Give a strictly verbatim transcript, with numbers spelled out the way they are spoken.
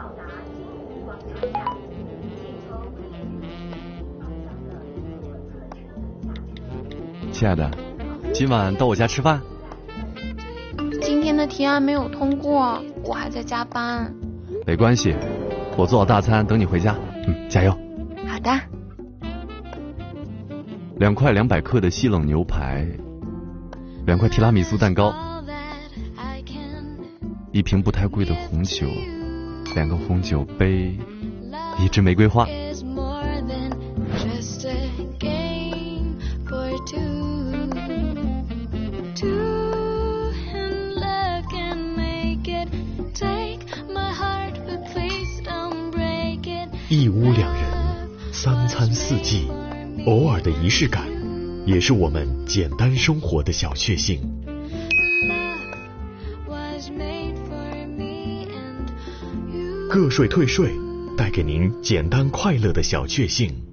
亲爱的，今晚到我家吃饭。 今天的提案没有通过，我还在加班。 没关系，我做好大餐等你回家。嗯，加油。 好的。 两块两百克的西冷牛排，两块提拉米苏蛋糕，一瓶不太贵的红酒，两个红酒杯，一支玫瑰花。 一屋两人，三餐四季，偶尔的仪式感，也是我们简单生活的小确幸。个税退税，带给您简单快乐的小确幸。